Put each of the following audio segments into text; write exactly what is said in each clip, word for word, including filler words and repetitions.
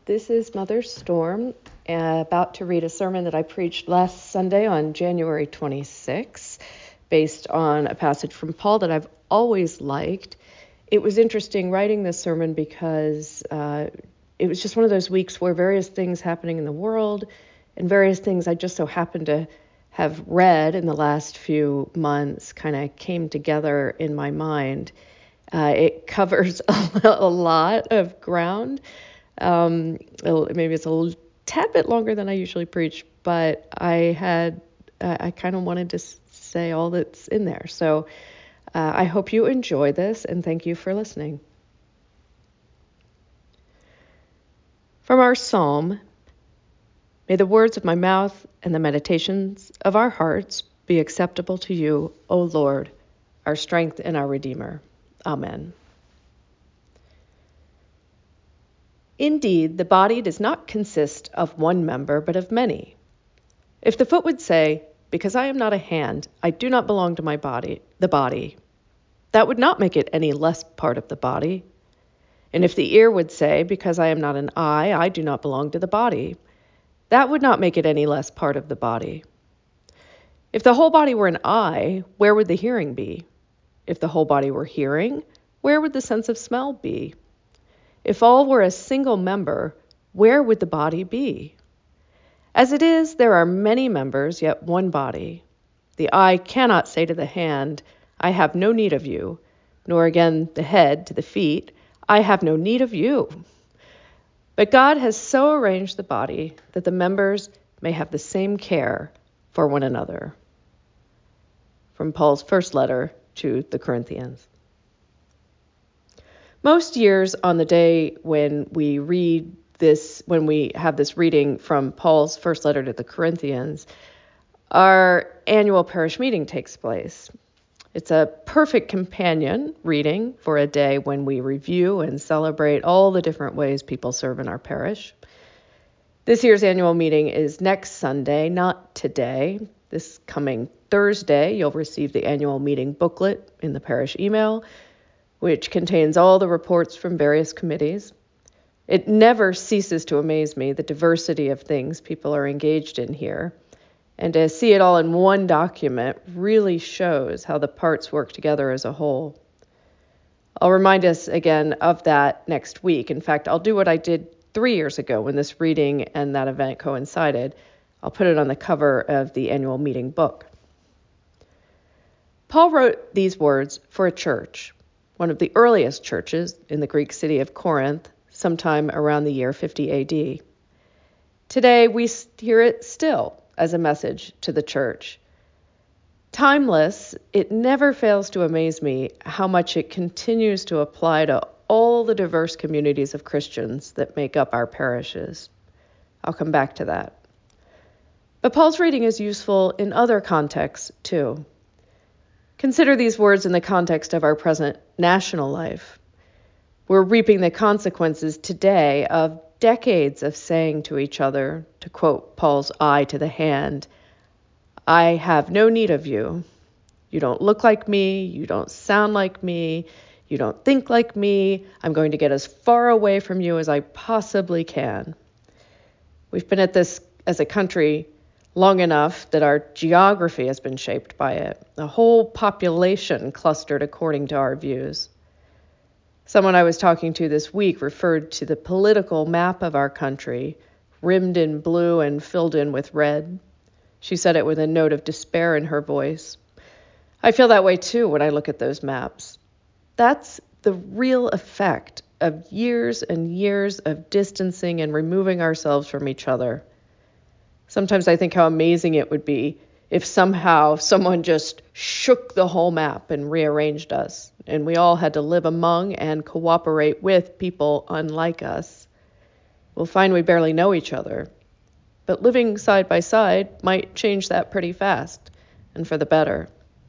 This is Mother Storm, uh, about to read a sermon that I preached last Sunday on January twenty-sixth, based on a passage from Paul that I've always liked. It was interesting writing this sermon because uh, it was just one of those weeks where various things happening in the world and various things I just so happened to have read in the last few months kind of came together in my mind. Uh, it covers a, a lot of ground. Um, maybe it's a little tad bit longer than I usually preach, but I had, uh, I kind of wanted to say all that's in there. So uh, I hope you enjoy this, and thank you for listening. From our psalm, may the words of my mouth and the meditations of our hearts be acceptable to you, O Lord, our strength and our Redeemer. Amen. Indeed, the body does not consist of one member, but of many. If the foot would say, because I am not a hand, I do not belong to my body, the body, that would not make it any less part of the body. And if the ear would say, because I am not an eye, I do not belong to the body, that would not make it any less part of the body. If the whole body were an eye, where would the hearing be? If the whole body were hearing, where would the sense of smell be? If all were a single member, where would the body be? As it is, there are many members, yet one body. The eye cannot say to the hand, I have no need of you, nor again the head to the feet, I have no need of you. But God has so arranged the body that the members may have the same care for one another. From Paul's first letter to the Corinthians. Most years on the day when we read this, when we have this reading from Paul's first letter to the Corinthians, our annual parish meeting takes place. It's a perfect companion reading for a day when we review and celebrate all the different ways people serve in our parish. This year's annual meeting is next Sunday, not today. This coming Thursday, you'll receive the annual meeting booklet in the parish email, which contains all the reports from various committees. It never ceases to amaze me, the diversity of things people are engaged in here. And to see it all in one document really shows how the parts work together as a whole. I'll remind us again of that next week. In fact, I'll do what I did three years ago when this reading and that event coincided. I'll put it on the cover of the annual meeting book. Paul wrote these words for a church, one of the earliest churches in the Greek city of Corinth, sometime around the year fifty A D. Today, we hear it still as a message to the church. Timeless, it never fails to amaze me how much it continues to apply to all the diverse communities of Christians that make up our parishes. I'll come back to that. But Paul's reading is useful in other contexts, too. Consider these words in the context of our present national life. We're reaping the consequences today of decades of saying to each other, to quote Paul's eye to the hand, I have no need of you. You don't look like me. You don't sound like me. You don't think like me. I'm going to get as far away from you as I possibly can. We've been at this as a country long enough that our geography has been shaped by it, a whole population clustered according to our views. Someone I was talking to this week referred to the political map of our country, rimmed in blue and filled in with red. She said it with a note of despair in her voice. I feel that way too when I look at those maps. That's the real effect of years and years of distancing and removing ourselves from each other. Sometimes I think how amazing it would be if somehow someone just shook the whole map and rearranged us, and we all had to live among and cooperate with people unlike us. We'll find we barely know each other, but living side by side might change that pretty fast, and for the better.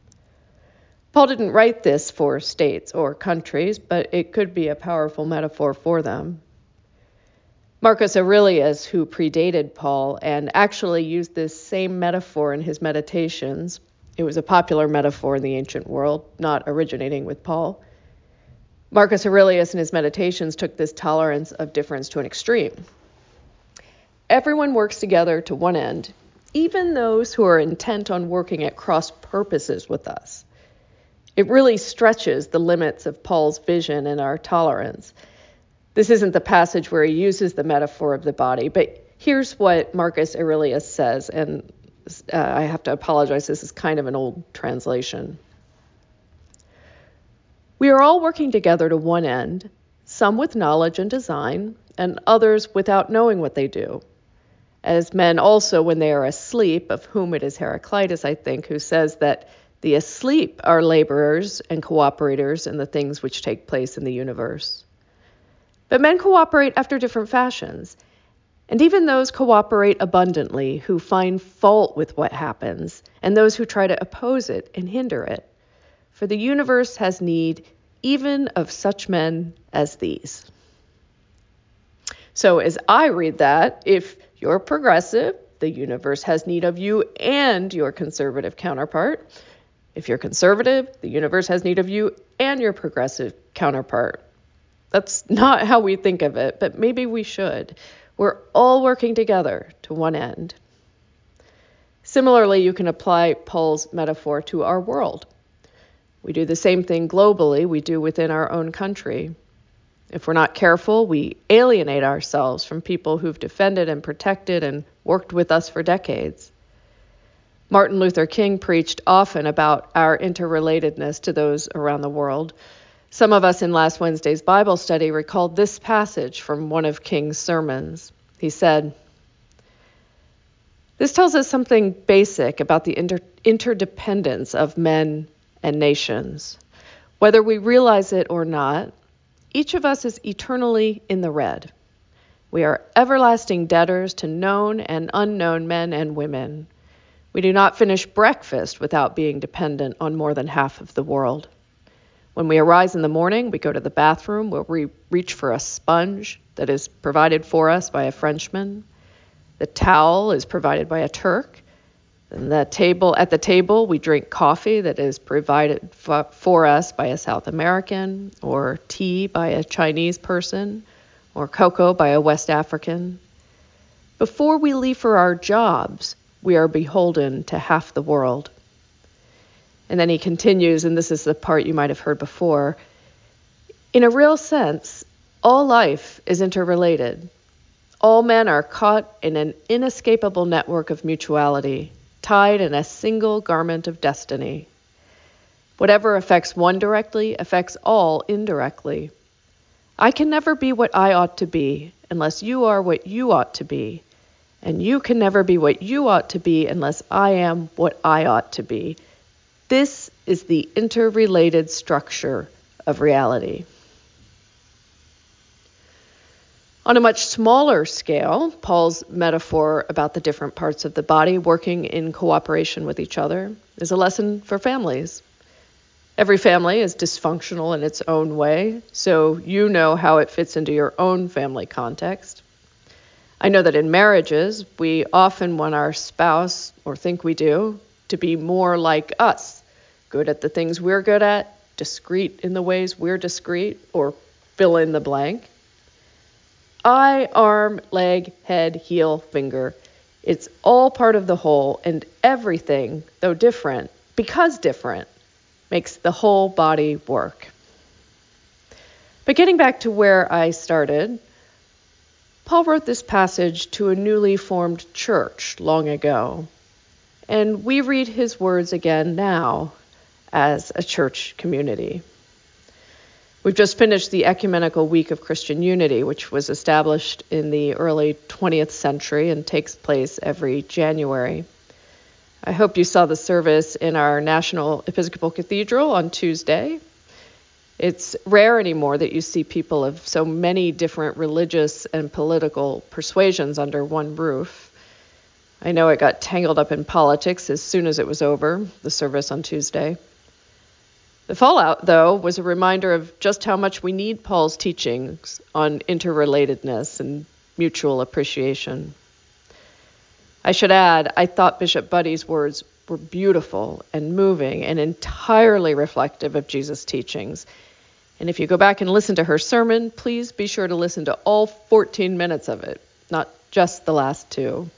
Paul didn't write this for states or countries, but it could be a powerful metaphor for them. Marcus Aurelius, who predated Paul and actually used this same metaphor in his Meditations, it was a popular metaphor in the ancient world, not originating with Paul. Marcus Aurelius in his Meditations took this tolerance of difference to an extreme. Everyone works together to one end, even those who are intent on working at cross purposes with us. It really stretches the limits of Paul's vision and our tolerance. This isn't the passage where he uses the metaphor of the body, but here's what Marcus Aurelius says, and uh, I have to apologize, this is kind of an old translation. We are all working together to one end, some with knowledge and design, and others without knowing what they do. As men also when they are asleep, of whom it is Heraclitus, I think, who says that the asleep are laborers and cooperators in the things which take place in the universe. But men cooperate after different fashions, and even those cooperate abundantly who find fault with what happens, and those who try to oppose it and hinder it. For the universe has need even of such men as these. So as I read that, if you're progressive, the universe has need of you and your conservative counterpart. If you're conservative, the universe has need of you and your progressive counterpart. That's not how we think of it, but maybe we should. We're all working together to one end. Similarly, you can apply Paul's metaphor to our world. We do the same thing globally we do within our own country. If we're not careful, we alienate ourselves from people who've defended and protected and worked with us for decades. Martin Luther King preached often about our interrelatedness to those around the world. Some of us in last Wednesday's Bible study recalled this passage from one of King's sermons. He said, "This tells us something basic about the inter- interdependence of men and nations. Whether we realize it or not, each of us is eternally in the red. We are everlasting debtors to known and unknown men and women. We do not finish breakfast without being dependent on more than half of the world. When we arise in the morning, we go to the bathroom where we reach for a sponge that is provided for us by a Frenchman. The towel is provided by a Turk. And the table, at the table, we drink coffee that is provided for, for us by a South American, or tea by a Chinese person, or cocoa by a West African. Before we leave for our jobs, we are beholden to half the world." And then he continues, and this is the part you might have heard before. "In a real sense, all life is interrelated. All men are caught in an inescapable network of mutuality, tied in a single garment of destiny. Whatever affects one directly affects all indirectly. I can never be what I ought to be unless you are what you ought to be, and you can never be what you ought to be unless I am what I ought to be. This is the interrelated structure of reality." On a much smaller scale, Paul's metaphor about the different parts of the body working in cooperation with each other is a lesson for families. Every family is dysfunctional in its own way, so you know how it fits into your own family context. I know that in marriages, we often want our spouse, or think we do, to be more like us, good at the things we're good at, discreet in the ways we're discreet, or fill in the blank. Eye, arm, leg, head, heel, finger. It's all part of the whole, and everything, though different, because different, makes the whole body work. But getting back to where I started, Paul wrote this passage to a newly formed church long ago, and we read his words again now as a church community. We've just finished the Ecumenical Week of Christian Unity, which was established in the early twentieth century and takes place every January. I hope you saw the service in our National Episcopal Cathedral on Tuesday. It's rare anymore that you see people of so many different religious and political persuasions under one roof. I know it got tangled up in politics as soon as it was over, the service on Tuesday. The fallout, though, was a reminder of just how much we need Paul's teachings on interrelatedness and mutual appreciation. I should add, I thought Bishop Buddy's words were beautiful and moving and entirely reflective of Jesus' teachings. And if you go back and listen to her sermon, please be sure to listen to all fourteen minutes of it. not just the last two.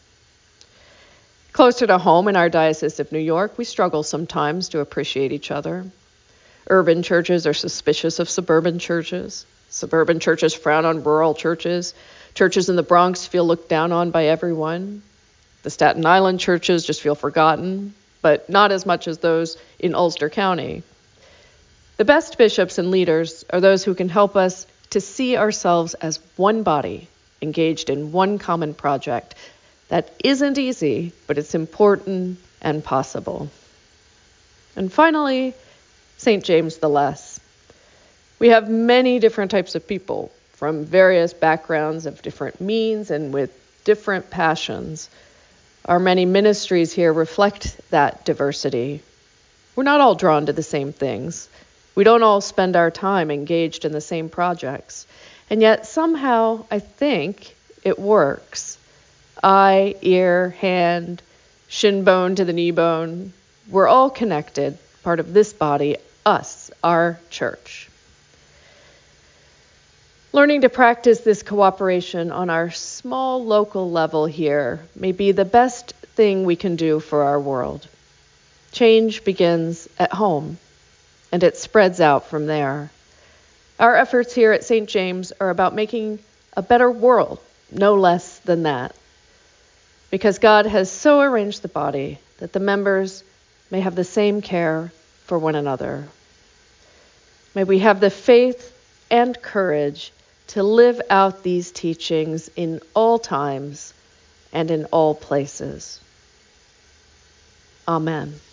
Closer to home in our Diocese of New York, we struggle sometimes to appreciate each other. Urban churches are suspicious of suburban churches. Suburban churches frown on rural churches. Churches in the Bronx feel looked down on by everyone. The Staten Island churches just feel forgotten, but not as much as those in Ulster County. The best bishops and leaders are those who can help us to see ourselves as one body, engaged in one common project. That isn't easy, but it's important and possible. And finally, Saint James the Less. We have many different types of people from various backgrounds of different means and with different passions. Our many ministries here reflect that diversity. We're not all drawn to the same things. We don't all spend our time engaged in the same projects. And yet somehow, I think, it works. Eye, ear, hand, shin bone to the knee bone. We're all connected, part of this body, us, our church. Learning to practice this cooperation on our small local level here may be the best thing we can do for our world. Change begins at home, and it spreads out from there. Our efforts here at Saint James are about making a better world, no less than that. Because God has so arranged the body that the members may have the same care for one another. May we have the faith and courage to live out these teachings in all times and in all places. Amen.